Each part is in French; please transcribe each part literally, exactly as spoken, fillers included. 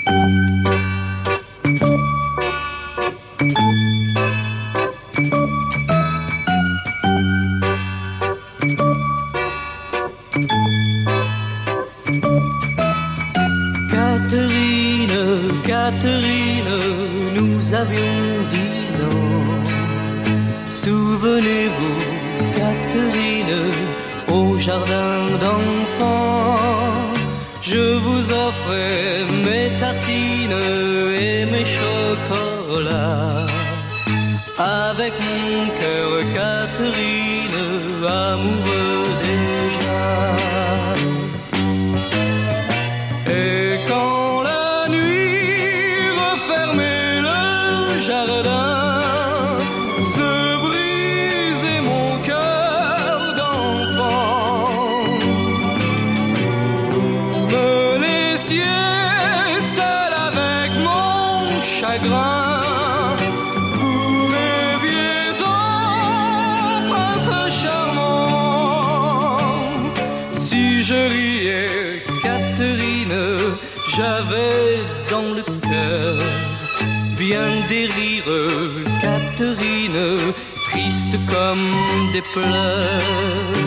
Catherine, nous avions dix ans. Souvenez-vous, Catherine, au jardin d'enfants, je vous offrais mes tartines et mes chocolats. Avec mon cœur, Catherine, amoureux déjà. Et quand se briser mon cœur d'enfant, vous me laissiez seul avec mon chagrin, vous rêviez au prince charmant. Si je riais, Catherine, j'avais dans le cœur bien des rires, Catherine, triste comme des pleurs.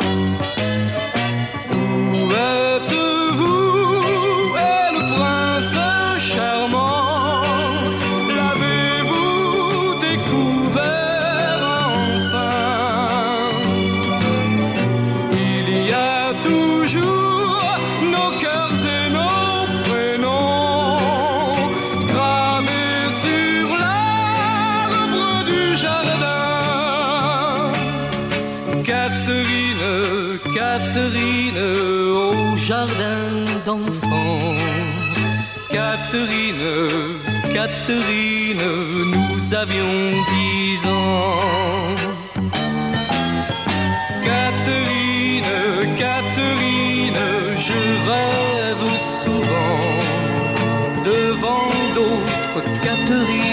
Où êtes-vous, et le prince charmant? L'avez-vous découvert enfin? Il y a toujours nos cœurs et nos prénoms gravés sur l'arbre du jardin. Catherine, Catherine, au jardin d'enfants. Catherine, Catherine, nous avions dix ans. Catherine, Catherine, je rêve souvent devant d'autres Catherine.